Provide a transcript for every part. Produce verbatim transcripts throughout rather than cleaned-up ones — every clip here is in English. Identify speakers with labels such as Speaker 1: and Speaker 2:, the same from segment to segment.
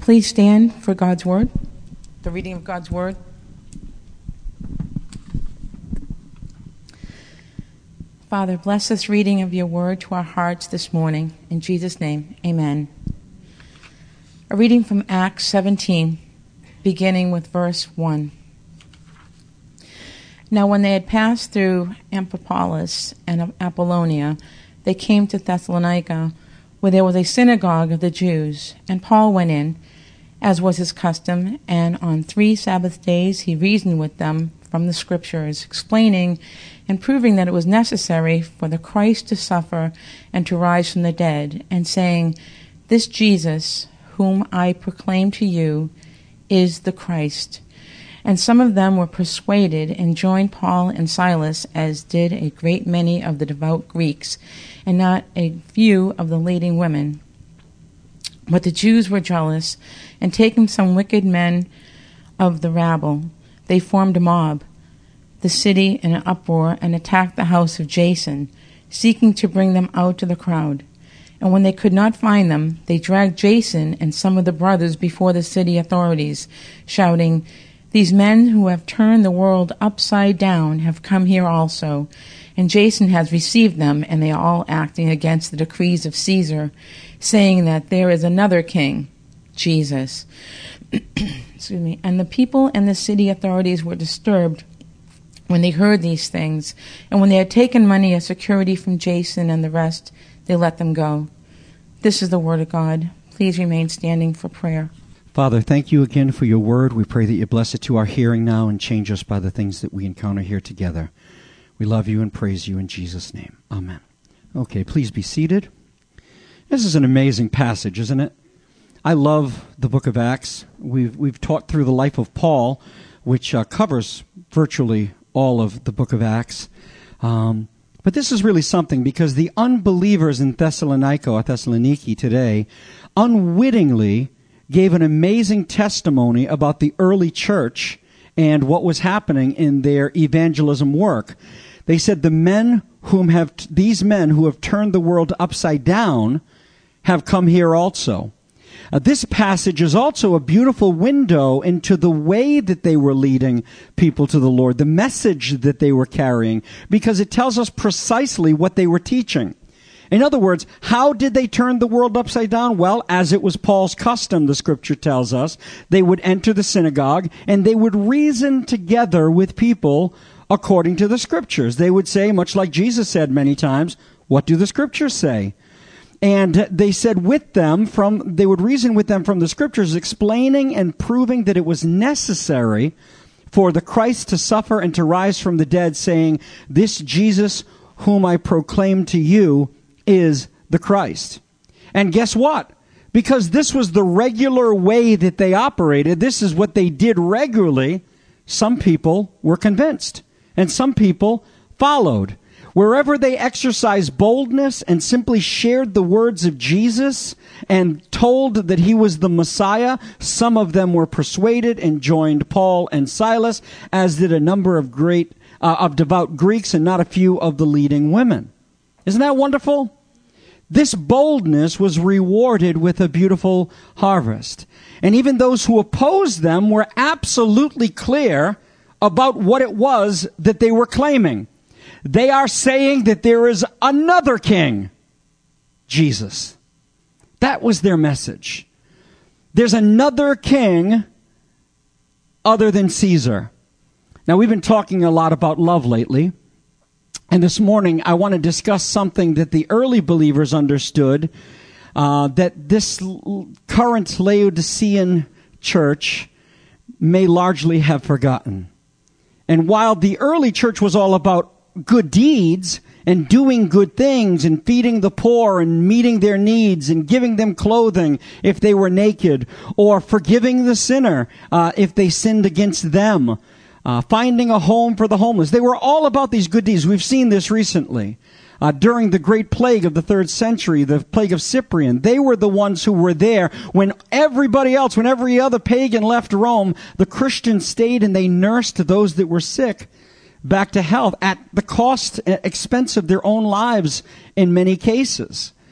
Speaker 1: Please stand for God's Word, the reading of God's Word. Father, bless this reading of your Word to our hearts this morning. In Jesus' name, amen. A reading from Acts seventeen, beginning with verse one. Now when they had passed through Amphipolis and Apollonia, they came to Thessalonica, where there was a synagogue of the Jews. And Paul went in, as was his custom, and on three Sabbath days he reasoned with them from the Scriptures, explaining and proving that it was necessary for the Christ to suffer and to rise from the dead, and saying, "This Jesus, whom I proclaim to you, is the Christ." And some of them were persuaded and joined Paul and Silas, as did a great many of the devout Greeks, and not a few of the leading women. But the Jews were jealous, and taking some wicked men of the rabble, they formed a mob, the city in an uproar, and attacked the house of Jason, seeking to bring them out to the crowd. And when they could not find them, they dragged Jason and some of the brothers before the city authorities, shouting, "These men who have turned the world upside down have come here also, and Jason has received them, and they are all acting against the decrees of Caesar, saying that there is another king, Jesus." Excuse me. And the people and the city authorities were disturbed when they heard these things, and when they had taken money as security from Jason and the rest, they let them go. This is the word of God. Please remain standing for prayer.
Speaker 2: Father, thank you again for your word. We pray that you bless it to our hearing now and change us by the things that we encounter here together. We love you and praise you in Jesus' name. Amen. Okay, please be seated. This is an amazing passage, isn't it? I love the book of Acts. We've we've taught through the life of Paul, which uh, covers virtually all of the book of Acts. Um, but this is really something, because the unbelievers in Thessalonica or Thessaloniki today unwittingly gave an amazing testimony about the early church and what was happening in their evangelism work. They said the men whom have t- these men who have turned the world upside down have come here also. Uh, this passage is also a beautiful window into the way that they were leading people to the Lord, the message that they were carrying, because it tells us precisely what they were teaching. In other words, how did they turn the world upside down? Well, as it was Paul's custom, the Scripture tells us, they would enter the synagogue and they would reason together with people according to the Scriptures. They would say, much like Jesus said many times, "What do the Scriptures say?" And they said with them from, they would reason with them from the Scriptures, explaining and proving that it was necessary for the Christ to suffer and to rise from the dead, saying, "This Jesus whom I proclaim to you is the Christ." And guess what? Because this was the regular way that they operated, this is what they did regularly, some people were convinced, and some people followed. Wherever they exercised boldness and simply shared the words of Jesus and told that he was the Messiah, some of them were persuaded and joined Paul and Silas, as did a number of great, uh, of devout Greeks and not a few of the leading women. Isn't that wonderful? This boldness was rewarded with a beautiful harvest. And even those who opposed them were absolutely clear about what it was that they were claiming. They are saying that there is another king, Jesus. That was their message. There's another king other than Caesar. Now, we've been talking a lot about love lately. And this morning, I want to discuss something that the early believers understood, uh, that this l- current Laodicean church may largely have forgotten. And while the early church was all about good deeds and doing good things and feeding the poor and meeting their needs and giving them clothing if they were naked, or forgiving the sinner uh, if they sinned against them, Uh, finding a home for the homeless. They were all about these good deeds. We've seen this recently. Uh, during the great plague of the third century, the plague of Cyprian, they were the ones who were there when everybody else, when every other pagan left Rome, the Christians stayed and they nursed those that were sick back to health at the cost, expense of their own lives in many cases.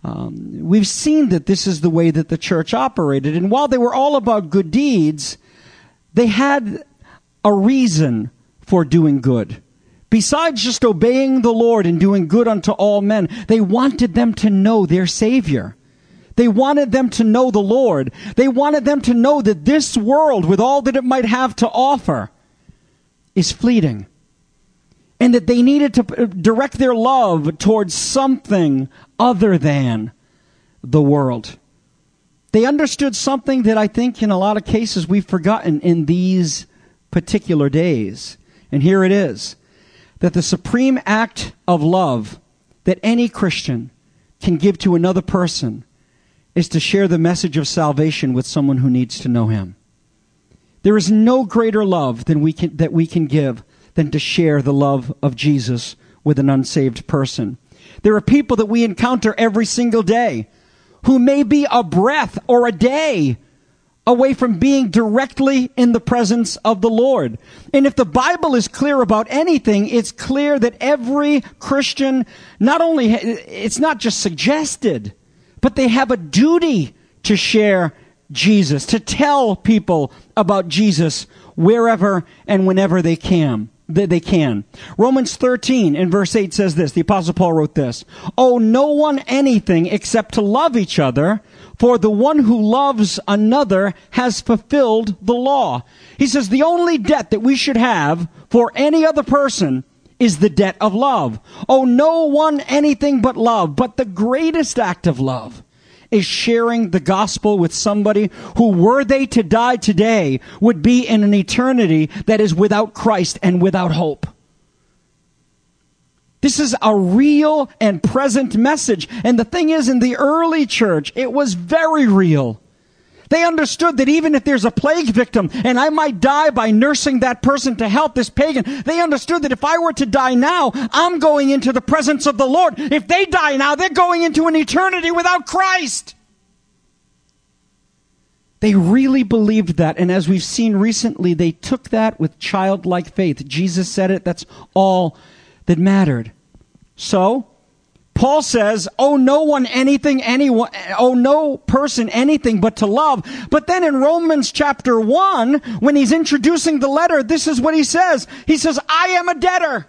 Speaker 2: Um, we've seen that this is the way that the church operated. And while they were all about good deeds, they had a reason for doing good. Besides just obeying the Lord and doing good unto all men, they wanted them to know their Savior. They wanted them to know the Lord. They wanted them to know that this world, with all that it might have to offer, is fleeting. And that they needed to direct their love towards something other than the world. They understood something that I think in a lot of cases we've forgotten in these particular days. And here it is. That the supreme act of love that any Christian can give to another person is to share the message of salvation with someone who needs to know Him. There is no greater love than we can, that we can give than to share the love of Jesus with an unsaved person. There are people that we encounter every single day who may be a breath or a day away from being directly in the presence of the Lord. And if the Bible is clear about anything, it's clear that every Christian, not only, it's not just suggested, but they have a duty to share Jesus, to tell people about Jesus wherever and whenever they can. They can. Romans thirteen in verse eight says this. The Apostle Paul wrote this. Owe no one anything except to love each other, for the one who loves another has fulfilled the law. He says the only debt that we should have for any other person is the debt of love. Owe no one anything but love. But the greatest act of love is sharing the gospel with somebody who, were they to die today, would be in an eternity that is without Christ and without hope. This is a real and present message. And the thing is, in the early church, it was very real. They understood that even if there's a plague victim and I might die by nursing that person to help this pagan, they understood that if I were to die now, I'm going into the presence of the Lord. If they die now, they're going into an eternity without Christ. They really believed that. And as we've seen recently, they took that with childlike faith. Jesus said it. That's all that mattered. So, Paul says, owe no one anything, anyone, owe no person anything but to love. But then in Romans chapter one, when he's introducing the letter, this is what he says. He says, I am a debtor.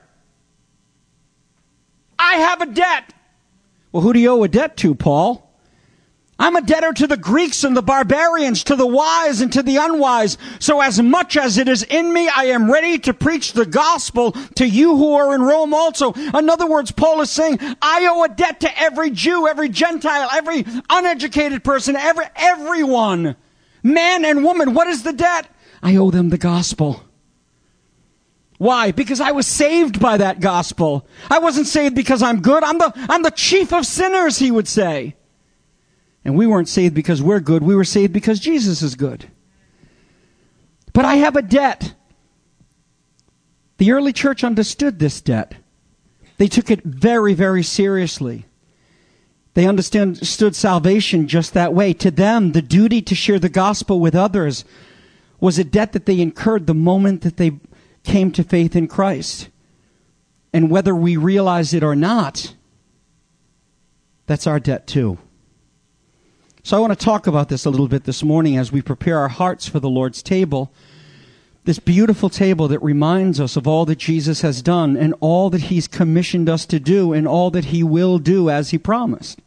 Speaker 2: I have a debt. Well, who do you owe a debt to, Paul? I'm a debtor to the Greeks and the barbarians, to the wise and to the unwise. So as much as it is in me, I am ready to preach the gospel to you who are in Rome also. In other words, Paul is saying, I owe a debt to every Jew, every Gentile, every uneducated person, every, everyone. Man and woman, what is the debt? I owe them the gospel. Why? Because I was saved by that gospel. I wasn't saved because I'm good. I'm the, I'm the chief of sinners, he would say. And we weren't saved because we're good. We were saved because Jesus is good. But I have a debt. The early church understood this debt. They took it very, very seriously. They understood salvation just that way. To them, the duty to share the gospel with others was a debt that they incurred the moment that they came to faith in Christ. And whether we realize it or not, that's our debt too. So I want to talk about this a little bit this morning as we prepare our hearts for the Lord's table. This beautiful table that reminds us of all that Jesus has done and all that He's commissioned us to do and all that He will do as He promised.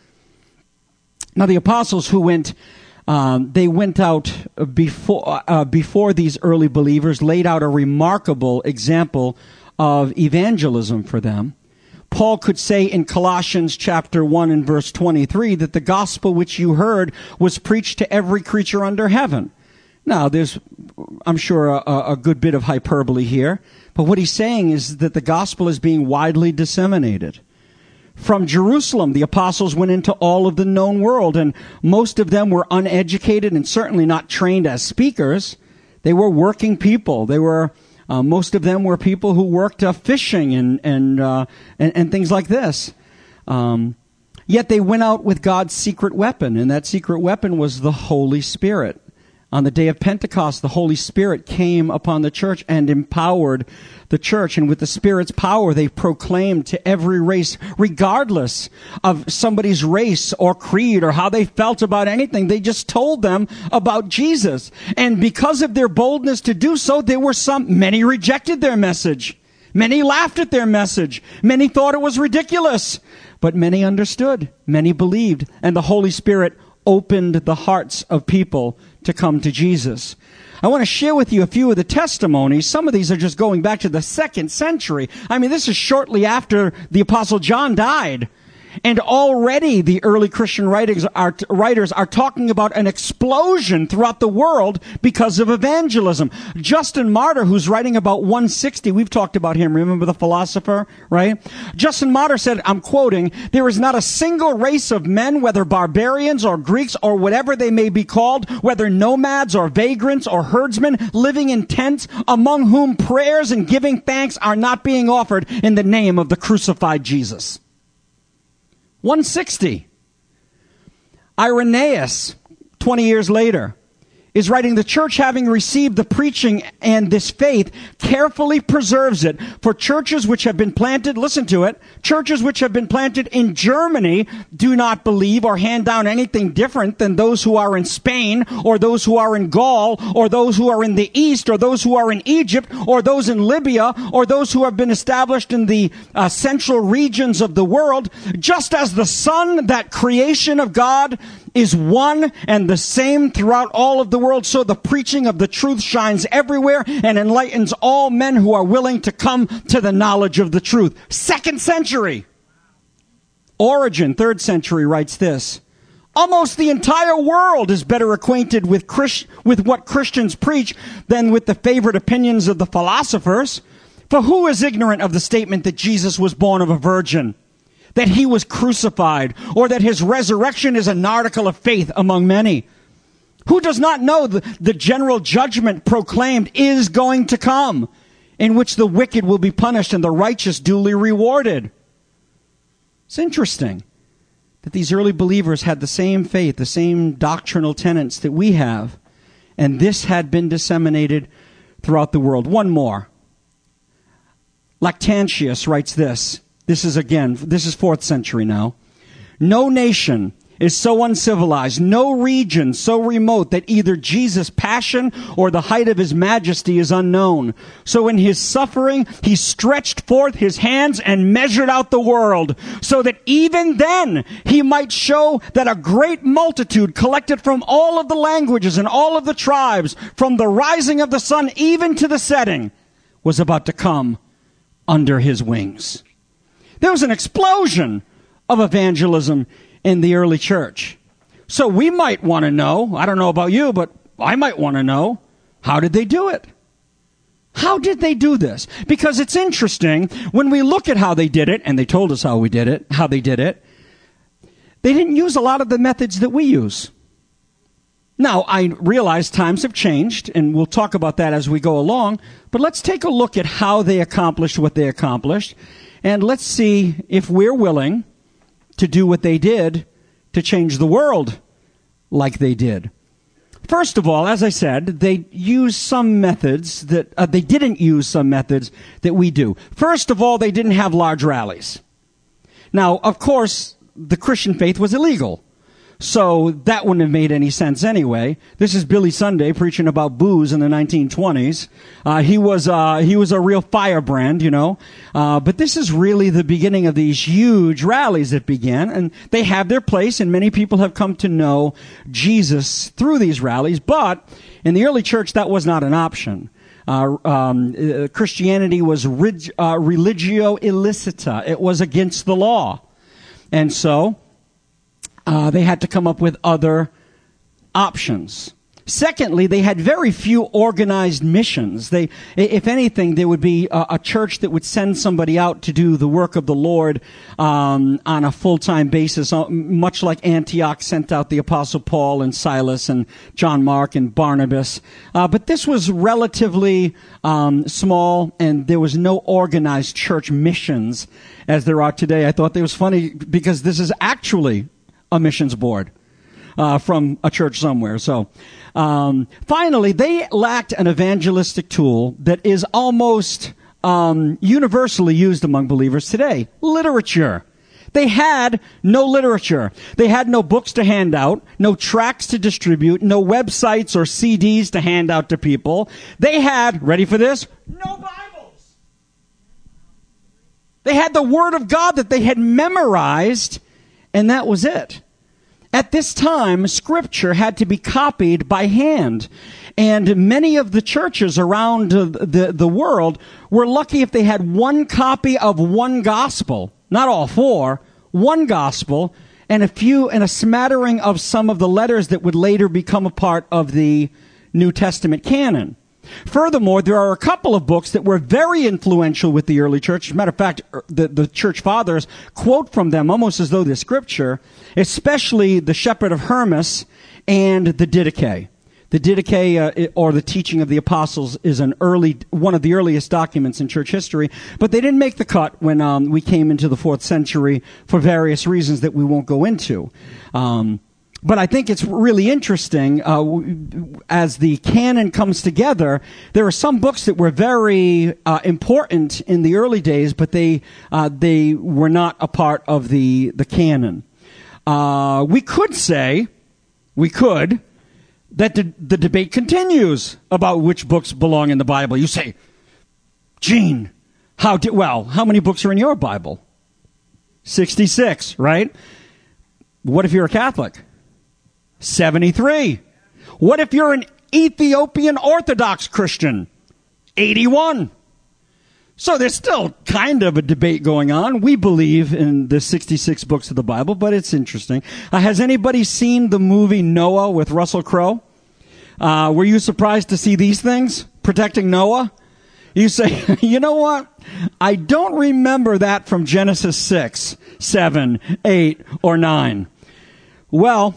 Speaker 2: Now the apostles who went, um, they went out before, uh, before these early believers, laid out a remarkable example of evangelism for them. Paul could say in Colossians chapter one and verse twenty-three that the gospel which you heard was preached to every creature under heaven. Now, there's, I'm sure, a, a good bit of hyperbole here, but what he's saying is that the gospel is being widely disseminated. From Jerusalem, the apostles went into all of the known world, and most of them were uneducated and certainly not trained as speakers. They were working people. They were Uh, most of them were people who worked uh, fishing and and, uh, and and things like this. Um, yet they went out with God's secret weapon, and that secret weapon was the Holy Spirit. On the day of Pentecost, the Holy Spirit came upon the church and empowered the church. And with the Spirit's power, they proclaimed to every race, regardless of somebody's race or creed or how they felt about anything. They just told them about Jesus. And because of their boldness to do so, there were some, many rejected their message. Many laughed at their message. Many thought it was ridiculous. But many understood. Many believed. And the Holy Spirit opened the hearts of people to come to Jesus. I want to share with you a few of the testimonies. Some of these are just going back to the second century. I mean, this is shortly after the Apostle John died. And already the early Christian writings are, writers are talking about an explosion throughout the world because of evangelism. Justin Martyr, who's writing about one sixty, we've talked about him, remember the philosopher, right? Justin Martyr said, I'm quoting, "There is not a single race of men, whether barbarians or Greeks or whatever they may be called, whether nomads or vagrants or herdsmen, living in tents, among whom prayers and giving thanks are not being offered in the name of the crucified Jesus." one sixty. Irenaeus, twenty years later, is writing, "The church, having received the preaching and this faith, carefully preserves it. For churches which have been planted," listen to it, "churches which have been planted in Germany do not believe or hand down anything different than those who are in Spain, or those who are in Gaul, or those who are in the East, or those who are in Egypt, or those in Libya, or those who have been established in the uh, central regions of the world, just as the sun, that creation of God, is one and the same throughout all of the world, so the preaching of the truth shines everywhere and enlightens all men who are willing to come to the knowledge of the truth." Second century. Origen, third century, writes this, "Almost the entire world is better acquainted with Christ- with what Christians preach than with the favorite opinions of the philosophers. For who is ignorant of the statement that Jesus was born of a virgin, that he was crucified, or that his resurrection is an article of faith among many? Who does not know the, the general judgment proclaimed is going to come, in which the wicked will be punished and the righteous duly rewarded?" It's interesting that these early believers had the same faith, the same doctrinal tenets that we have, and this had been disseminated throughout the world. One more. Lactantius writes this. This is again, this is fourth century now. "No nation is so uncivilized, no region so remote that either Jesus' passion or the height of his majesty is unknown. So in his suffering, he stretched forth his hands and measured out the world, so that even then he might show that a great multitude collected from all of the languages and all of the tribes, from the rising of the sun even to the setting, was about to come under his wings." There was an explosion of evangelism in the early church. So we might want to know, I don't know about you, but I might want to know, how did they do it? How did they do this? Because it's interesting, when we look at how they did it, and they told us how we did it, how they did it, they didn't use a lot of the methods that we use. Now, I realize times have changed, and we'll talk about that as we go along, but let's take a look at how they accomplished what they accomplished. And let's see if we're willing to do what they did to change the world like they did. First of all, as I said, they used some methods that, uh, they didn't use some methods that we do. First of all, they didn't have large rallies. Now, of course, the Christian faith was illegal. So that wouldn't have made any sense anyway. This is Billy Sunday preaching about booze in the nineteen twenties. Uh, he was, uh, he was a real firebrand, you know. Uh, but this is really the beginning of these huge rallies that began, and they have their place, and many people have come to know Jesus through these rallies. But in the early church, that was not an option. Uh, um, uh, Christianity was rig- uh, religio illicita. It was against the law. And so, Uh, they had to come up with other options. Secondly, they had very few organized missions. They, if anything, there would be a, a church that would send somebody out to do the work of the Lord um, on a full-time basis, uh, much like Antioch sent out the Apostle Paul and Silas and John Mark and Barnabas. Uh, but this was relatively um, small, and there was no organized church missions as there are today. I thought that was funny because this is actually a missions board. uh, from a church somewhere. So, um, finally, they lacked an evangelistic tool that is almost um, universally used among believers today: literature. They had no literature. They had no books to hand out, no tracts to distribute, no websites or C Ds to hand out to people. They had, ready for this, no Bibles. They had the Word of God that they had memorized, and that was it. At this time, Scripture had to be copied by hand. And many of the churches around the, the world were lucky if they had one copy of one gospel. Not all four, one gospel, and a few, and a smattering of some of the letters that would later become a part of the New Testament canon. Furthermore, there are a couple of books that were very influential with the early church. As a matter of fact, the, the church fathers quote from them almost as though they're scripture, especially the Shepherd of Hermas and the Didache. The Didache, uh, or the Teaching of the Apostles, is an early, one of the earliest documents in church history, but they didn't make the cut when um, we came into the fourth century for various reasons that we won't go into. Um, but I think it's really interesting, uh, as the canon comes together, there are some books that were very uh, important in the early days, but they uh, they were not a part of the, the canon. Uh, we could say, we could, that the, the debate continues about which books belong in the Bible. You say, Gene, how did, well, how many books are in your Bible? sixty-six, right? What if you're a Catholic? seventy-three. What if you're an Ethiopian Orthodox Christian? eighty-one. So there's still kind of a debate going on. We believe in the sixty-six books of the Bible, but it's interesting. Uh, has anybody seen the movie Noah with Russell Crowe? Uh, were you surprised to see these things? Protecting Noah? You say, you know what? I don't remember that from Genesis six, seven, eight, or nine. Well,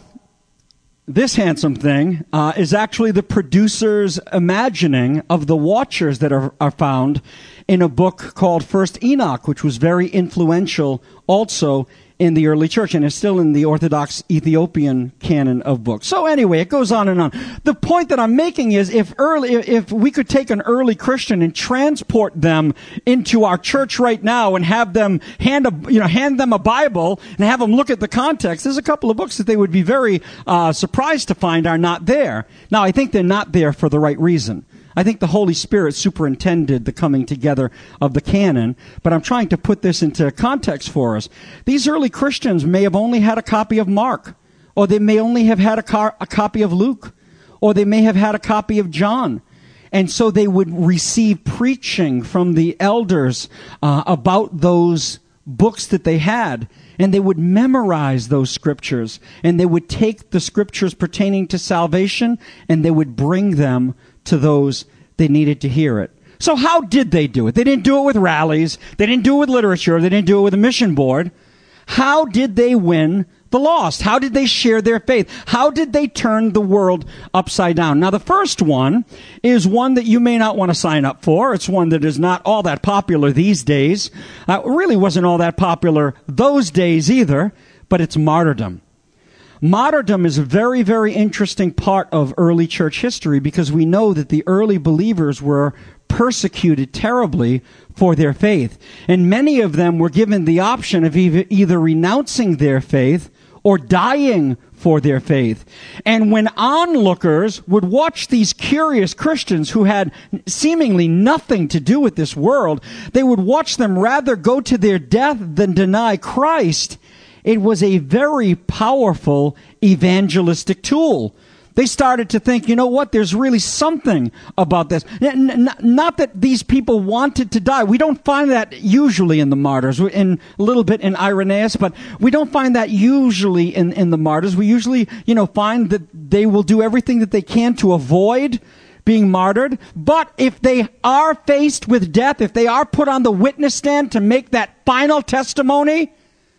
Speaker 2: this handsome thing uh, is actually the producer's imagining of the watchers that are, are found in a book called First Enoch, which was very influential also in the early church and is still in the Orthodox Ethiopian canon of books. So anyway, it goes on and on. The point that I'm making is if early, if we could take an early Christian and transport them into our church right now and have them hand a, you know, hand them a Bible and have them look at the context, there's a couple of books that they would be very uh, surprised to find are not there. Now, I think they're not there for the right reason. I think the Holy Spirit superintended the coming together of the canon, but I'm trying to put this into context for us. These early Christians may have only had a copy of Mark, or they may only have had a, car, a copy of Luke, or they may have had a copy of John. And so they would receive preaching from the elders uh, about those books that they had, and they would memorize those scriptures, and they would take the scriptures pertaining to salvation, and they would bring them to those they needed to hear it. So how did they do it? They didn't do it with rallies. They didn't do it with literature. They didn't do it with a mission board. How did they win the lost? How did they share their faith? How did they turn the world upside down? Now, the first one is one that you may not want to sign up for. It's one that is not all that popular these days. Uh, it really wasn't all that popular those days either, but it's martyrdom. Martyrdom is a very, very interesting part of early church history because we know that the early believers were persecuted terribly for their faith. And many of them were given the option of either renouncing their faith or dying for their faith. And when onlookers would watch these curious Christians who had seemingly nothing to do with this world, they would watch them rather go to their death than deny Christ. It was a very powerful evangelistic tool. They started to think, you know what, there's really something about this. N- n- not that these people wanted to die. We don't find that usually in the martyrs, in a little bit in Irenaeus, but we don't find that usually in, in the martyrs. We usually, you know, find that they will do everything that they can to avoid being martyred. But if they are faced with death, if they are put on the witness stand to make that final testimony,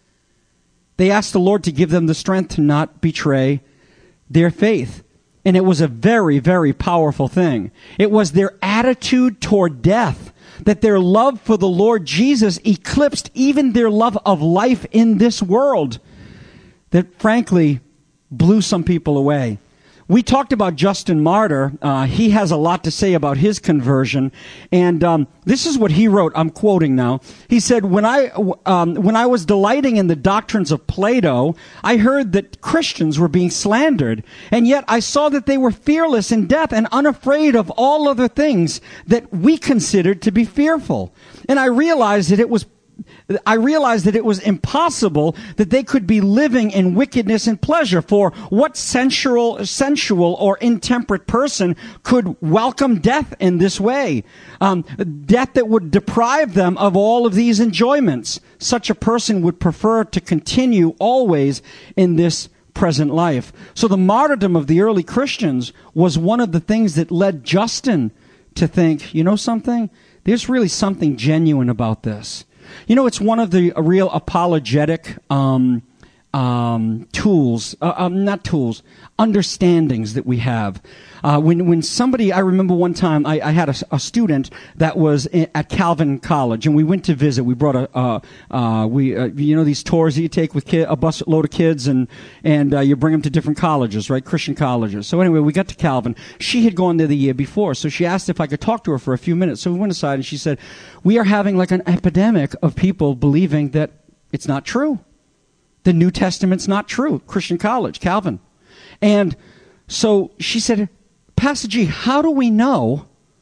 Speaker 2: they asked the Lord to give them the strength to not betray their faith. And it was a very, very powerful thing. It was their attitude toward death, that their love for the Lord Jesus eclipsed even their love of life in this world. That frankly, blew some people away. We talked about Justin Martyr. Uh, he has a lot to say about his conversion, and um, this is what he wrote. I'm quoting now. He said, "When I um, when I was delighting in the doctrines of Plato, I heard that Christians were being slandered, and yet I saw that they were fearless in death and unafraid of all other things that we considered to be fearful. And I realized that it was." I realized that it was impossible that they could be living in wickedness and pleasure. For what sensual, sensual or intemperate person could welcome death in this way? Um, death that would deprive them of all of these enjoyments. Such a person would prefer to continue always in this present life. So the martyrdom of the early Christians was one of the things that led Justin to think, you know something? There's really something genuine about this. You know, it's one of the uh, real apologetic um, um, tools, uh, um, not tools, understandings that we have. Uh, when when somebody, I remember one time I, I had a, a student that was in, at Calvin College, and we went to visit. We brought a, uh, uh, we uh, you know these tours that you take with kid, a bus load of kids, and and uh, you bring them to different colleges, right, Christian colleges. So anyway, we got to Calvin. She had gone there the year before, so she asked if I could talk to her for a few minutes. So we went aside, and she said, "We are having like an epidemic of people believing that it's not true. The New Testament's not true." Christian college, Calvin. And so she said, "Pastor G, how do we know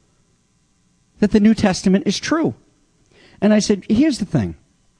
Speaker 2: that the New Testament is true?" And I said, here's the thing.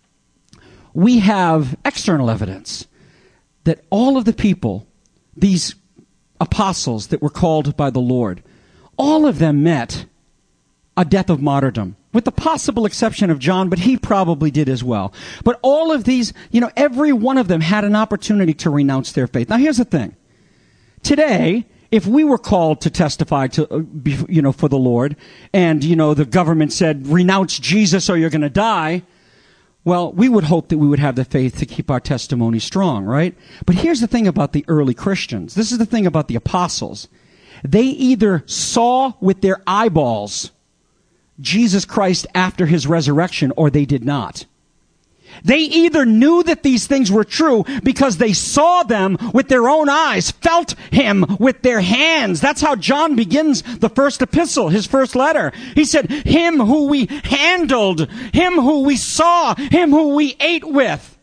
Speaker 2: We have external evidence that all of the people, these apostles that were called by the Lord, all of them met a death of martyrdom, with the possible exception of John, but he probably did as well. But all of these, you know, every one of them had an opportunity to renounce their faith. Now here's the thing. Today, if we were called to testify to, you know, for the Lord, and, you know, the government said, renounce Jesus or you're going to die, well, we would hope that we would have the faith to keep our testimony strong, right? But here's the thing about the early Christians. This is the thing about the apostles. They either saw with their eyeballs Jesus Christ after his resurrection, or they did not. They either knew that these things were true because they saw them with their own eyes, felt him with their hands. That's how John begins the first epistle, his first letter. He said, him who we handled, him who we saw, him who we ate with.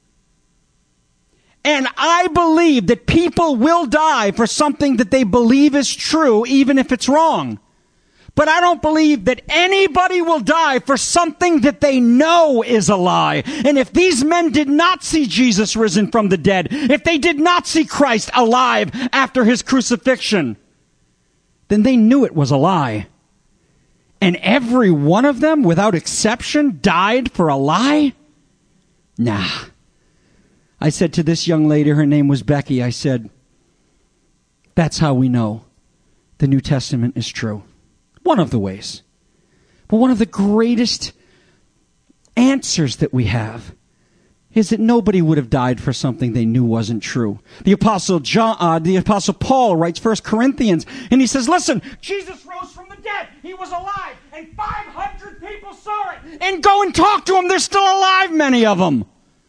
Speaker 2: And I believe that people will die for something that they believe is true, even if it's wrong. But I don't believe that anybody will die for something that they know is a lie. And if these men did not see Jesus risen from the dead, if they did not see Christ alive after his crucifixion, then they knew it was a lie. And every one of them, without exception, died for a lie? Nah. I said to this young lady, her name was Becky, I said, that's how we know the New Testament is true. One of the ways. But one of the greatest answers that we have is that nobody would have died for something they knew wasn't true. The Apostle John, uh, the Apostle Paul writes First Corinthians, and he says, listen, Jesus rose from the dead. He was alive, and five hundred people saw it. And go and talk to them. They're still alive, many of them.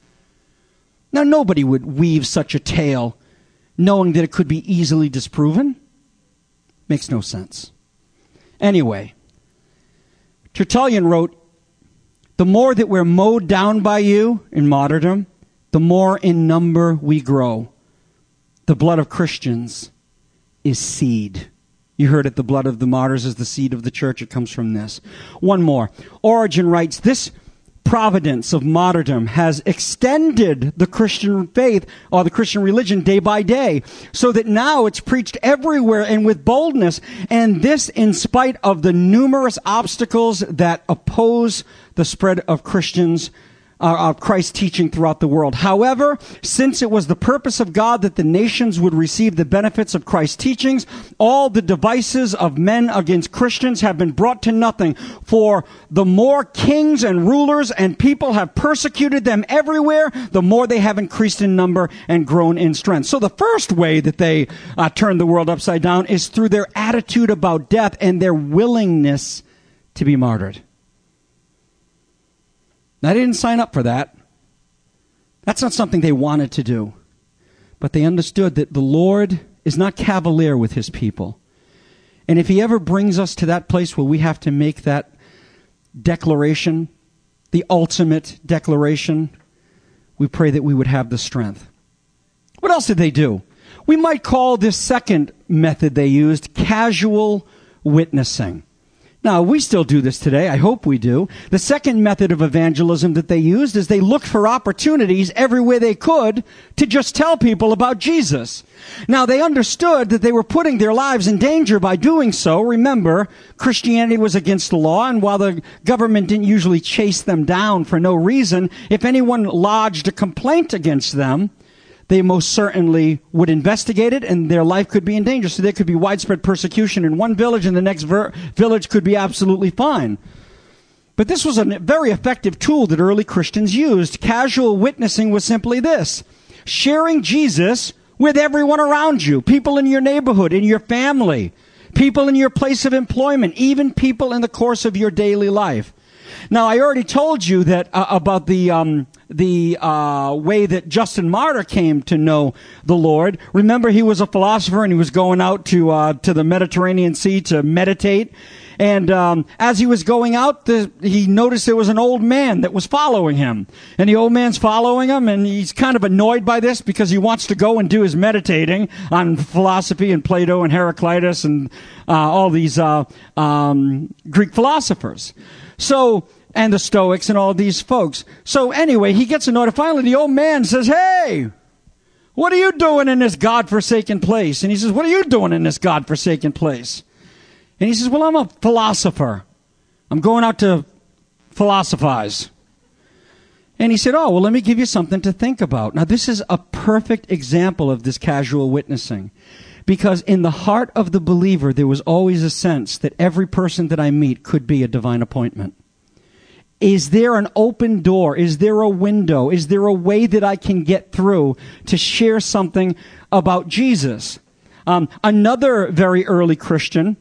Speaker 2: Now, nobody would weave such a tale knowing that it could be easily disproven. Makes no sense. Anyway, Tertullian wrote, the more that we're mowed down by you in martyrdom, the more in number we grow. The blood of Christians is seed. You heard it, the blood of the martyrs is the seed of the church. It comes from this. One more. Origen writes, this providence of martyrdom has extended the Christian faith or the Christian religion day by day, so that now it's preached everywhere and with boldness, and this in spite of the numerous obstacles that oppose the spread of Christians Uh, of Christ's teaching throughout the world. However, since it was the purpose of God that the nations would receive the benefits of Christ's teachings, all the devices of men against Christians have been brought to nothing. For the more kings and rulers and people have persecuted them everywhere, the more they have increased in number and grown in strength. So the first way that they uh, turn the world upside down is through their attitude about death and their willingness to be martyred. Now, they didn't sign up for that. That's not something they wanted to do. but they understood that the Lord is not cavalier with his people. And if he ever brings us to that place where we have to make that declaration, the ultimate declaration, we pray that we would have the strength. What else did they do? We might call this second method they used casual witnessing. Now, we still do this today. I hope we do. The second method of evangelism that they used is they looked for opportunities everywhere they could to just tell people about Jesus. Now, they understood that they were putting their lives in danger by doing so. Remember, Christianity was against the law, and while the government didn't usually chase them down for no reason, if anyone lodged a complaint against them, they most certainly would investigate it, and their life could be in danger. So there could be widespread persecution in one village, and the next ver- village could be absolutely fine. But this was a very effective tool that early Christians used. Casual witnessing was simply this: sharing Jesus with everyone around you, people in your neighborhood, in your family, people in your place of employment, even people in the course of your daily life. Now, I already told you that uh, about the um, the uh, way that Justin Martyr came to know the Lord. Remember, he was a philosopher, and he was going out to uh, to the Mediterranean Sea to meditate. And um, as he was going out, the, he noticed there was an old man that was following him. And the old man's following him, and he's kind of annoyed by this because he wants to go and do his meditating on philosophy and Plato and Heraclitus and uh, all these uh, um, Greek philosophers. So, and the Stoics and all these folks. So anyway, he gets annoyed. Finally, the old man says, "Hey, what are you doing in this godforsaken place?" And he says, "What are you doing in this godforsaken place?" And he says, "Well, I'm a philosopher. I'm going out to philosophize." And he said, "Oh, well, let me give you something to think about." Now, this is a perfect example of this casual witnessing. Because in the heart of the believer, there was always a sense that every person that I meet could be a divine appointment. Is there an open door? Is there a window? Is there a way that I can get through to share something about Jesus? Um, another very early Christian,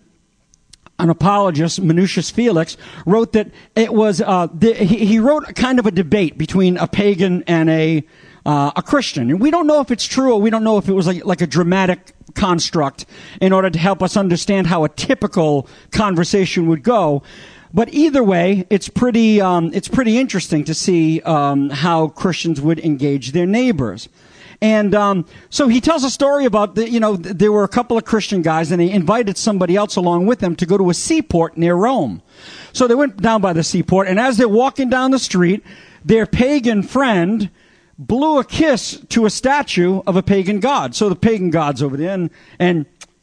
Speaker 2: an apologist, Minucius Felix, wrote that it was, uh, the, he, he wrote kind of a debate between a pagan and a uh, a Christian. And we don't know if it's true, or we don't know if it was like, like a dramatic construct in order to help us understand how a typical conversation would go. But either way, it's pretty um, it's pretty interesting to see um, how Christians would engage their neighbors. And um, so he tells a story about, the, you know, there were a couple of Christian guys, and they invited somebody else along with them to go to a seaport near Rome. So they went down by the seaport, and as they're walking down the street, their pagan friend blew a kiss to a statue of a pagan god. So the pagan god's over there, and, and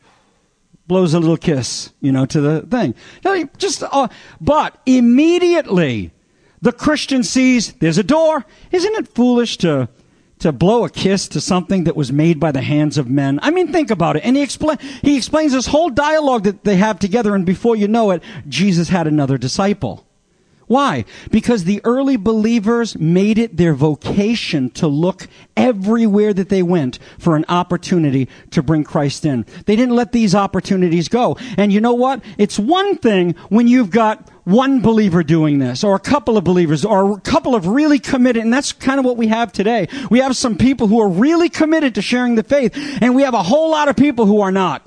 Speaker 2: blows a little kiss, you know, to the thing. Just, uh, but immediately the Christian sees there's a door. Isn't it foolish to to blow a kiss to something that was made by the hands of men? I mean, think about it. And he explain he explains this whole dialogue that they have together, and before you know it, Jesus had another disciple. Why? Because the early believers made it their vocation to look everywhere that they went for an opportunity to bring Christ in. They didn't let these opportunities go. And you know what? It's one thing when you've got one believer doing this, or a couple of believers, or a couple of really committed, and that's kind of what we have today. We have some people who are really committed to sharing the faith, and we have a whole lot of people who are not.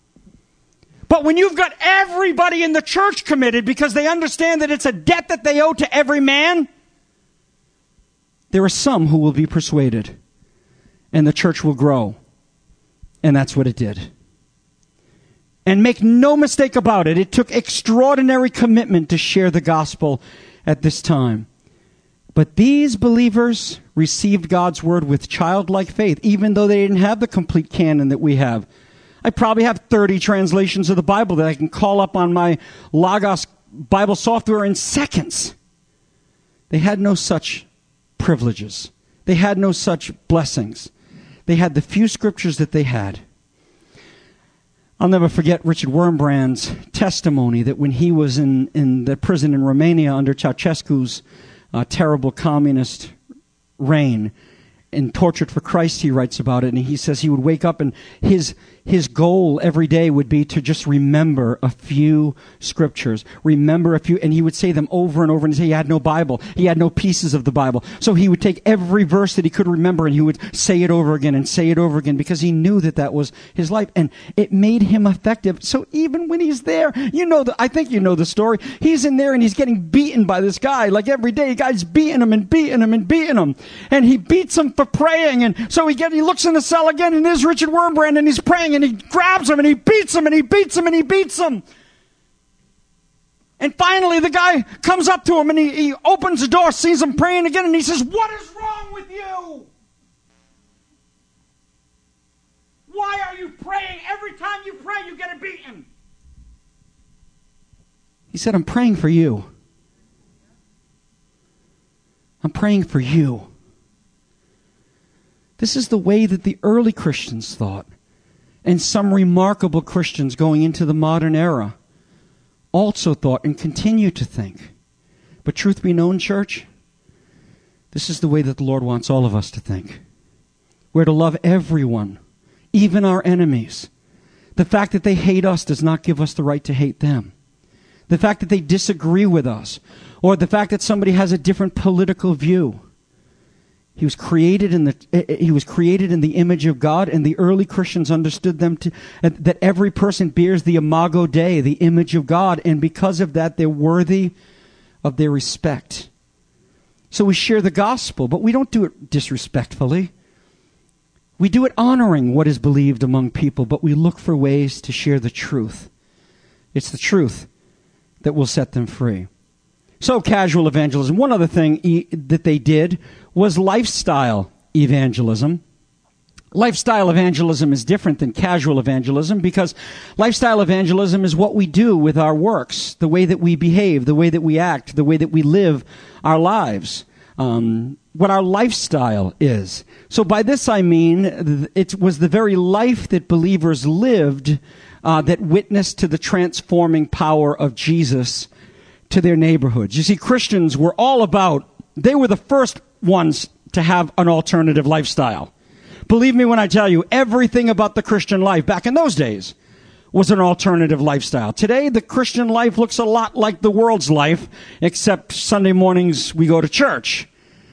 Speaker 2: But when you've got everybody in the church committed because they understand that it's a debt that they owe to every man, there are some who will be persuaded, and the church will grow. And that's what it did. And make no mistake about it, it took extraordinary commitment to share the gospel at this time. But these believers received God's word with childlike faith, even though they didn't have the complete canon that we have. I probably have thirty translations of the Bible that I can call up on my Logos Bible software in seconds. They had no such privileges. They had no such blessings. They had the few scriptures that they had. I'll never forget Richard Wurmbrand's testimony that when he was in, in the prison in Romania under Ceausescu's uh, terrible communist reign, and tortured for Christ, he writes about it, and he says he would wake up and his his goal every day would be to just remember a few scriptures, remember a few, and he would say them over and over, and say he had no Bible. He had no pieces of the Bible. So he would take every verse that he could remember, and he would say it over again and say it over again, because he knew that that was his life, and it made him effective. So even when he's there, you know, the, I think you know the story. He's in there, and he's getting beaten by this guy. Like every day, the guy's beating him and beating him and beating him. And he beats him for praying, and so he, get, he looks in the cell again, and there's Richard Wurmbrand, and he's praying, and he grabs him, and he beats him, and he beats him, and he beats him. And finally, the guy comes up to him, and he, he opens the door, sees him praying again, and he says, "What is wrong with you? Why are you praying? Every time you pray, you get a beating." He said, "I'm praying for you. I'm praying for you." This is the way that the early Christians thought. And some remarkable Christians going into the modern era also thought and continue to think. But truth be known, church, this is the way that the Lord wants all of us to think. We're to love everyone, even our enemies. The fact that they hate us does not give us the right to hate them. The fact that they disagree with us, or the fact that somebody has a different political view. He was created in the he was created in the image of God, and the early Christians understood them to, that every person bears the imago Dei, the image of God, and because of that, they're worthy of their respect. So we share the gospel, but we don't do it disrespectfully. We do it honoring what is believed among people, but we look for ways to share the truth. It's the truth that will set them free. So casual evangelism. One other thing e- that they did was lifestyle evangelism. Lifestyle evangelism is different than casual evangelism, because lifestyle evangelism is what we do with our works, the way that we behave, the way that we act, the way that we live our lives, um, what our lifestyle is. So by this I mean it was the very life that believers lived uh, that witnessed to the transforming power of Jesus to their neighborhoods. You see, Christians were all about, they were the first ones to have an alternative lifestyle. Believe me when I tell you, everything about the Christian life back in those days was an alternative lifestyle. Today, the Christian life looks a lot like the world's life, except Sunday mornings we go to church.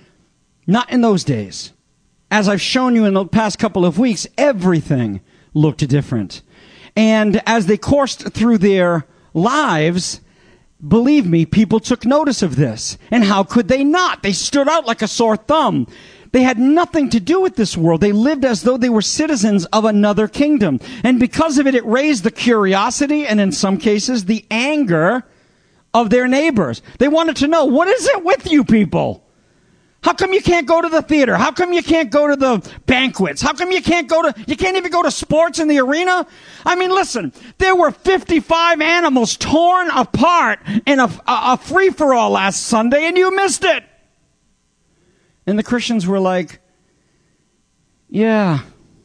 Speaker 2: Not in those days. As I've shown you in the past couple of weeks, everything looked different. And as they coursed through their lives, believe me, people took notice of this. And how could they not? They stood out like a sore thumb. They had nothing to do with this world. They lived as though they were citizens of another kingdom. And because of it, it raised the curiosity and in some cases the anger of their neighbors. They wanted to know, what is it with you people? How come you can't go to the theater? How come you can't go to the banquets? How come you can't go to, you can't even go to sports in the arena? I mean, listen, there were fifty-five animals torn apart in a, a, a free-for-all last Sunday, and you missed it. And the Christians were like, yeah.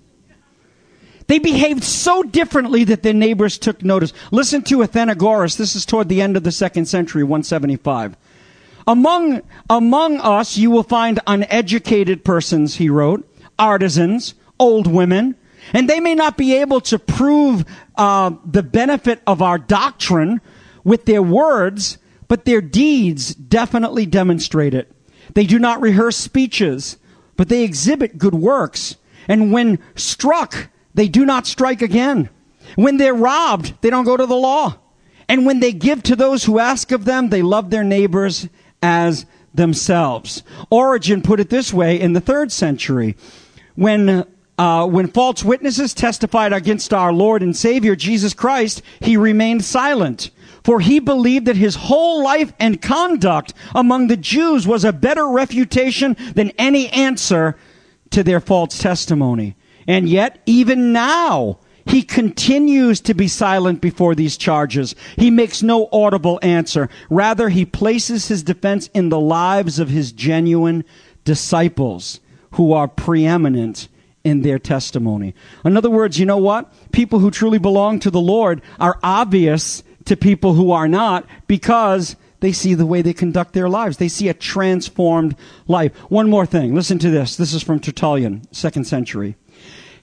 Speaker 2: They behaved so differently that their neighbors took notice. Listen to Athenagoras. This is toward the end of the second century, one seventy-five. Among, among us, you will find uneducated persons, he wrote, artisans, old women, and they may not be able to prove uh, the benefit of our doctrine with their words, but their deeds definitely demonstrate it. They do not rehearse speeches, but they exhibit good works. And when struck, they do not strike again. When they're robbed, they don't go to the law. And when they give to those who ask of them, they love their neighbors as themselves. Origen put it this way in the third century. When, uh, when false witnesses testified against our Lord and Savior, Jesus Christ, he remained silent. For he believed that his whole life and conduct among the Jews was a better refutation than any answer to their false testimony. And yet, even now, he continues to be silent before these charges. He makes no audible answer. Rather, he places his defense in the lives of his genuine disciples who are preeminent in their testimony. In other words, you know what? People who truly belong to the Lord are obvious to people who are not, because they see the way they conduct their lives. They see a transformed life. One more thing. Listen to this. This is from Tertullian, second century.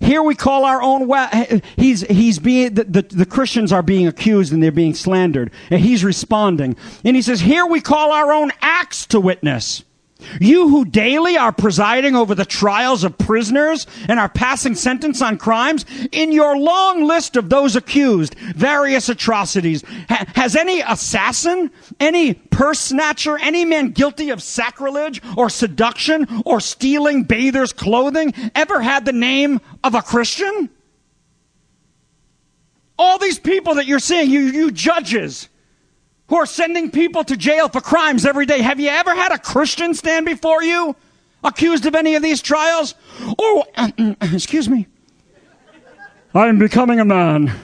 Speaker 2: here we call our own, we- he's, he's being, the, the, the Christians are being accused and they're being slandered. And he's responding. And he says, here we call our own acts to witness. You who daily are presiding over the trials of prisoners and are passing sentence on crimes, in your long list of those accused, various atrocities, ha- has any assassin, any purse snatcher, any man guilty of sacrilege or seduction or stealing bathers' clothing ever had the name of a Christian? All these people that you're seeing, you, you judges, who are sending people to jail for crimes every day. Have you ever had a Christian stand before you accused of any of these trials? Oh, excuse me. I am becoming a man.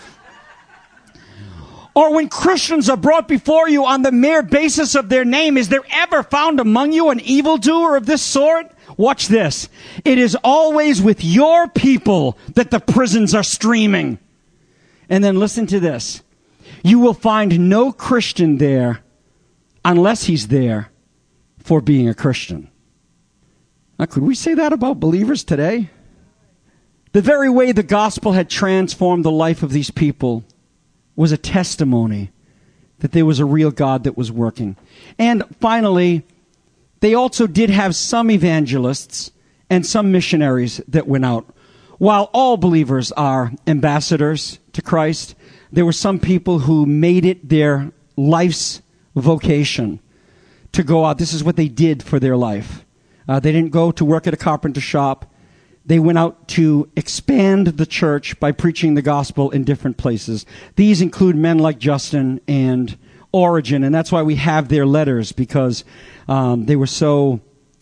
Speaker 2: Or when Christians are brought before you on the mere basis of their name, is there ever found among you an evildoer of this sort? Watch this. It is always with your people that the prisons are streaming. And then listen to this. You will find no Christian there unless he's there for being a Christian. Now, could we say that about believers today? The very way the gospel had transformed the life of these people was a testimony that there was a real God that was working. And finally, they also did have some evangelists and some missionaries that went out. While all believers are ambassadors to Christ, there were some people who made it their life's vocation to go out. This is what they did for their life. Uh, they didn't go to work at a carpenter shop. They went out to expand the church by preaching the gospel in different places. These include men like Justin and Origen, and that's why we have their letters, because um, they were so,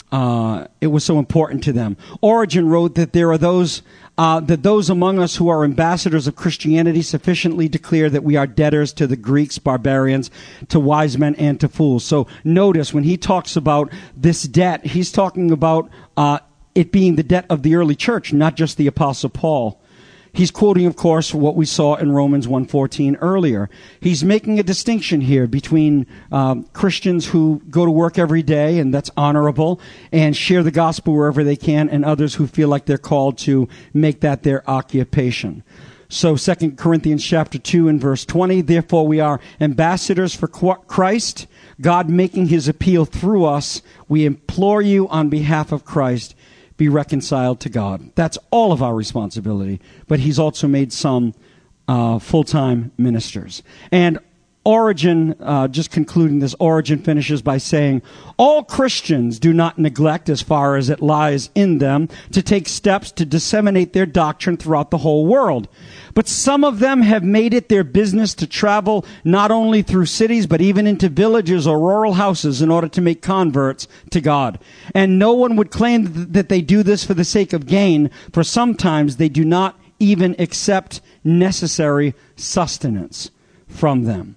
Speaker 2: uh, it was so important to them. Origen wrote that there are those Uh, that those among us who are ambassadors of Christianity sufficiently declare that we are debtors to the Greeks, barbarians, to wise men, and to fools. So notice when he talks about this debt, he's talking about uh, it being the debt of the early church, not just the Apostle Paul. He's quoting, of course, what we saw in Romans one fourteen earlier. He's making a distinction here between um, Christians who go to work every day, and that's honorable, and share the gospel wherever they can, and others who feel like they're called to make that their occupation. So Second Corinthians chapter two and verse twenty, therefore we are ambassadors for Christ, God making his appeal through us. We implore you on behalf of Christ, be reconciled to God. That's all of our responsibility. But he's also made some uh, full-time ministers. And Origen, uh, just concluding this, Origen finishes by saying, all Christians do not neglect, as far as it lies in them, to take steps to disseminate their doctrine throughout the whole world. But some of them have made it their business to travel not only through cities, but even into villages or rural houses in order to make converts to God. And no one would claim that they do this for the sake of gain, for sometimes they do not even accept necessary sustenance from them.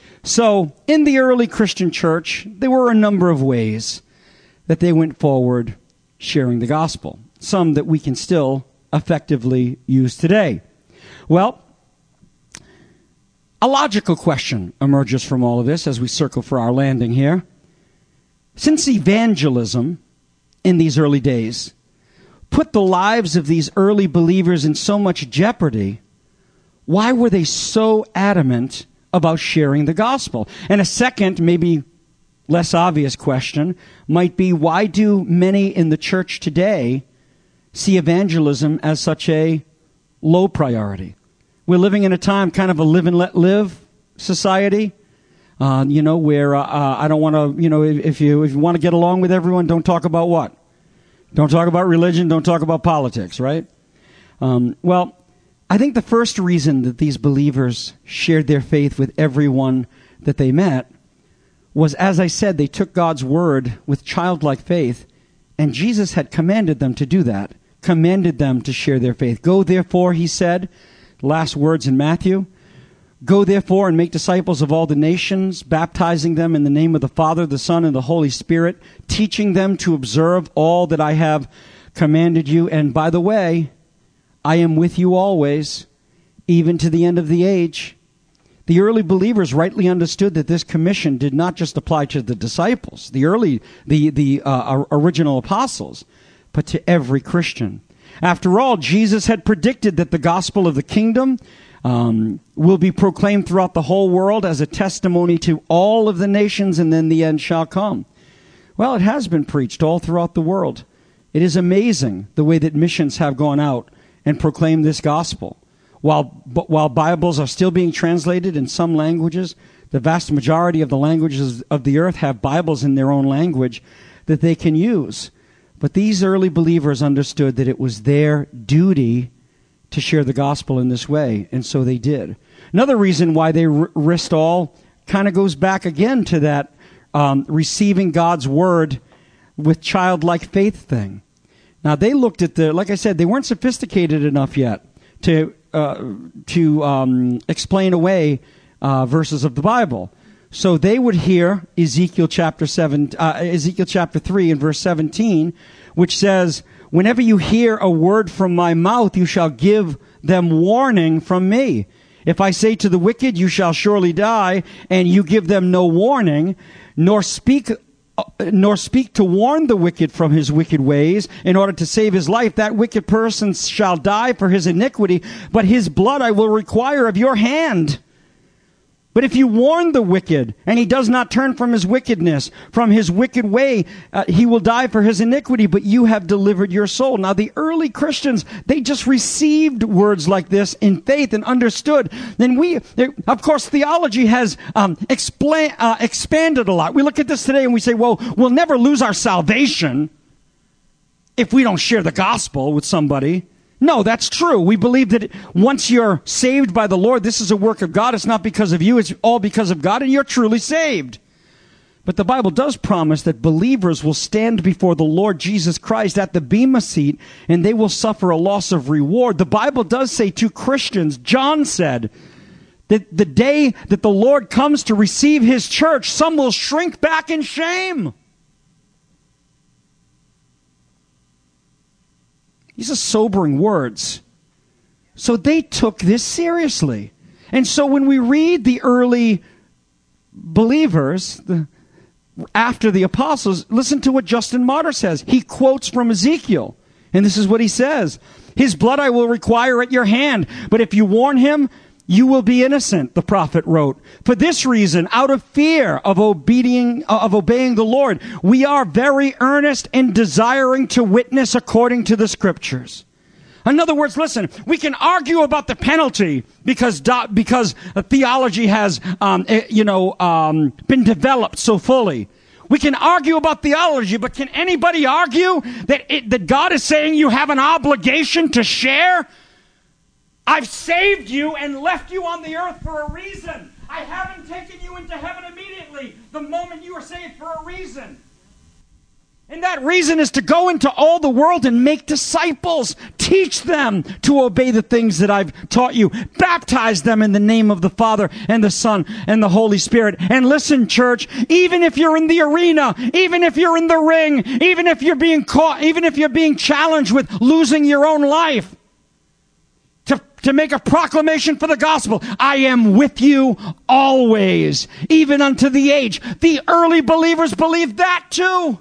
Speaker 2: So, in the early Christian church, there were a number of ways that they went forward sharing the gospel, some that we can still effectively use today. Well, a logical question emerges from all of this as we circle for our landing here. Since evangelism in these early days put the lives of these early believers in so much jeopardy, why were they so adamant about sharing the gospel? And a second, maybe less obvious question might be, why do many in the church today see evangelism as such a low priority? We're living in a time, kind of a live and let live society, uh, you know, where uh, uh, I don't want to, you know, if, if you if you want to get along with everyone, don't talk about what? Don't talk about religion, don't talk about politics, right? Um, well, I think the first reason that these believers shared their faith with everyone that they met was, as I said, they took God's word with childlike faith, and Jesus had commanded them to do that, commanded them to share their faith. Go, therefore, he said, last words in Matthew, go, therefore, and make disciples of all the nations, baptizing them in the name of the Father, the Son, and the Holy Spirit, teaching them to observe all that I have commanded you. And by the way, I am with you always, even to the end of the age. The early believers rightly understood that this commission did not just apply to the disciples, the early, the, the uh, original apostles, but to every Christian. After all, Jesus had predicted that the gospel of the kingdom um, will be proclaimed throughout the whole world as a testimony to all of the nations, and then the end shall come. Well, it has been preached all throughout the world. It is amazing the way that missions have gone out and proclaimed this gospel. While, while Bibles are still being translated in some languages, the vast majority of the languages of the earth have Bibles in their own language that they can use. But these early believers understood that it was their duty to share the gospel in this way, and so they did. Another reason why they risked all kind of goes back again to that um, receiving God's word with childlike faith thing. Now, they looked at the, like I said, they weren't sophisticated enough yet to uh, to um, explain away uh, verses of the Bible. So they would hear Ezekiel chapter seven, uh, Ezekiel chapter three and verse seventeen, which says, "Whenever you hear a word from my mouth, you shall give them warning from me. If I say to the wicked, you shall surely die, and you give them no warning, nor speak uh, nor speak to warn the wicked from his wicked ways, in order to save his life, that wicked person shall die for his iniquity, but his blood I will require of your hand. But if you warn the wicked, and he does not turn from his wickedness, from his wicked way, uh, he will die for his iniquity, but you have delivered your soul." Now, the early Christians, they just received words like this in faith and understood. Then we, of course, theology has um, explain, uh, expanded a lot. We look at this today and we say, well, we'll never lose our salvation if we don't share the gospel with somebody. No, that's true. We believe that once you're saved by the Lord, this is a work of God. It's not because of you. It's all because of God, and you're truly saved. But the Bible does promise that believers will stand before the Lord Jesus Christ at the bema seat, and they will suffer a loss of reward. The Bible does say to Christians, John said, that the day that the Lord comes to receive his church, some will shrink back in shame. These are sobering words. So they took this seriously. And so when we read the early believers, the, after the apostles, listen to what Justin Martyr says. He quotes from Ezekiel. And this is what he says. "His blood I will require at your hand. But if you warn him, you will be innocent," the prophet wrote. "For this reason, out of fear of obeying, of obeying the Lord, we are very earnest in desiring to witness according to the Scriptures." In other words, listen, we can argue about the penalty because because theology has, um, you know, um, been developed so fully. We can argue about theology, but can anybody argue that it, that God is saying you have an obligation to share? I've saved you and left you on the earth for a reason. I haven't taken you into heaven immediately the moment you were saved for a reason. And that reason is to go into all the world and make disciples. Teach them to obey the things that I've taught you. Baptize them in the name of the Father and the Son and the Holy Spirit. And listen, church, even if you're in the arena, even if you're in the ring, even if you're being caught, even if you're being challenged with losing your own life, To, to make a proclamation for the gospel. I am with you always, even unto the age. The early believers believed that too.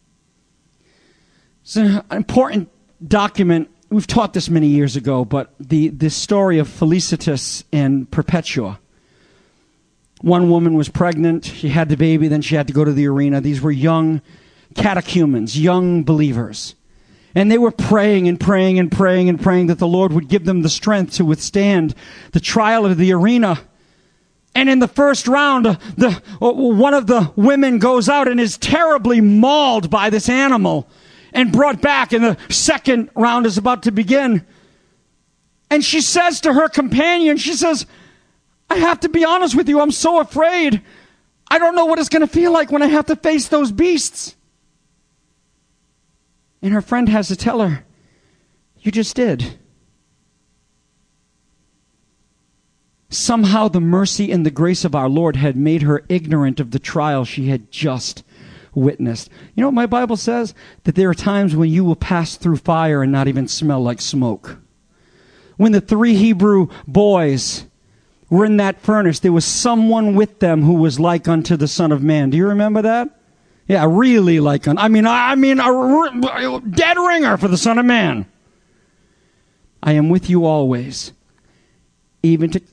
Speaker 2: It's an important document. We've taught this many years ago, but the, the story of Felicitas and Perpetua. One woman was pregnant. She had the baby. Then she had to go to the arena. These were young catechumens, young believers. And they were praying and praying and praying and praying that the Lord would give them the strength to withstand the trial of the arena. And in the first round, the, one of the women goes out and is terribly mauled by this animal and brought back. And the second round is about to begin. And she says to her companion, she says, "I have to be honest with you, I'm so afraid. I don't know what it's going to feel like when I have to face those beasts." And her friend has to tell her, "You just did." Somehow the mercy and the grace of our Lord had made her ignorant of the trial she had just witnessed. You know what my Bible says? That there are times when you will pass through fire and not even smell like smoke. When the three Hebrew boys were in that furnace, there was someone with them who was like unto the Son of Man. Do you remember that? Yeah, really like, un- I mean, I mean, a, a dead ringer for the Son of Man. I am with you always, even to...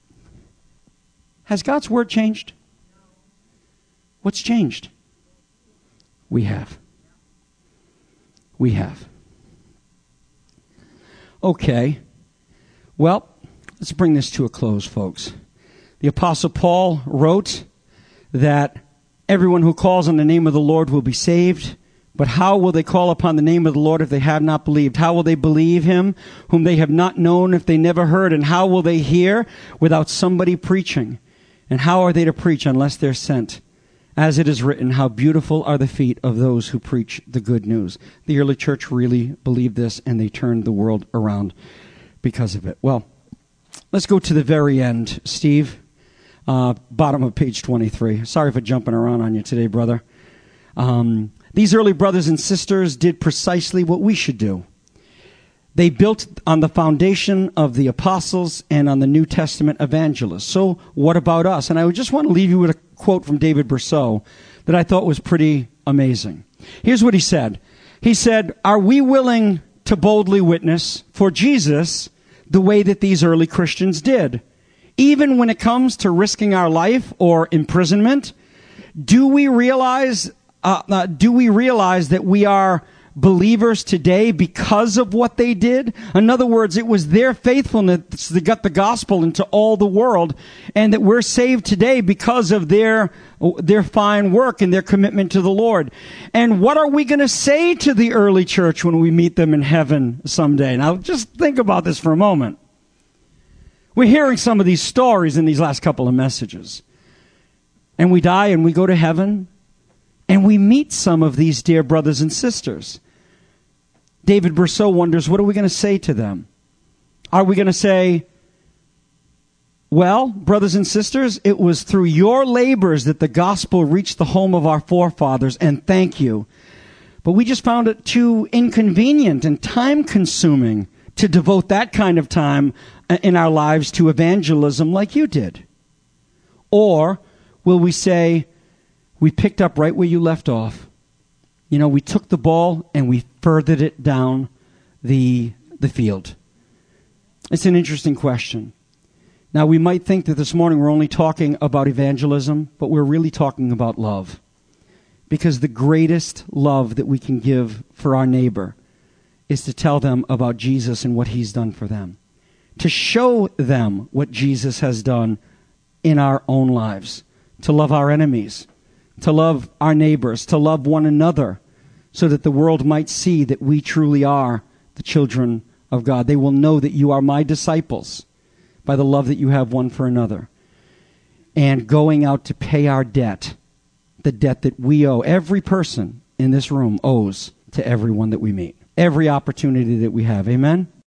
Speaker 2: Has God's word changed? What's changed? We have. We have. Okay. Well, let's bring this to a close, folks. The Apostle Paul wrote that everyone who calls on the name of the Lord will be saved. But how will they call upon the name of the Lord if they have not believed? How will they believe him whom they have not known if they never heard? And how will they hear without somebody preaching? And how are they to preach unless they're sent? As it is written, how beautiful are the feet of those who preach the good news. The early church really believed this, and they turned the world around because of it. Well, let's go to the very end, Steve. Uh, bottom of page twenty-three. Sorry for jumping around on you today, brother. Um, these early brothers and sisters did precisely what we should do. They built on the foundation of the apostles and on the New Testament evangelists. So what about us? And I just want to leave you with a quote from David Berceau that I thought was pretty amazing. Here's what he said. He said, "Are we willing to boldly witness for Jesus the way that these early Christians did? Even when it comes to risking our life or imprisonment, do we realize, uh, uh, do we realize that we are believers today because of what they did? In other words, it was their faithfulness that got the gospel into all the world, and that we're saved today because of their their fine work and their commitment to the Lord. And what are we going to say to the early church when we meet them in heaven someday?" Now, just think about this for a moment. We're hearing some of these stories in these last couple of messages. And we die and we go to heaven, and we meet some of these dear brothers and sisters. David Berceau wonders, what are we going to say to them? Are we going to say, well, brothers and sisters, it was through your labors that the gospel reached the home of our forefathers, and thank you. But we just found it too inconvenient and time-consuming to devote that kind of time in our lives to evangelism like you did? Or will we say, we picked up right where you left off? You know, we took the ball and we furthered it down the the field. It's an interesting question. Now, we might think that this morning we're only talking about evangelism, but we're really talking about love. Because the greatest love that we can give for our neighbor is to tell them about Jesus and what he's done for them. To show them what Jesus has done in our own lives. To love our enemies. To love our neighbors. To love one another. So that the world might see that we truly are the children of God. They will know that you are my disciples by the love that you have one for another. And going out to pay our debt. The debt that we owe. Every person in this room owes to everyone that we meet. Every opportunity that we have. Amen?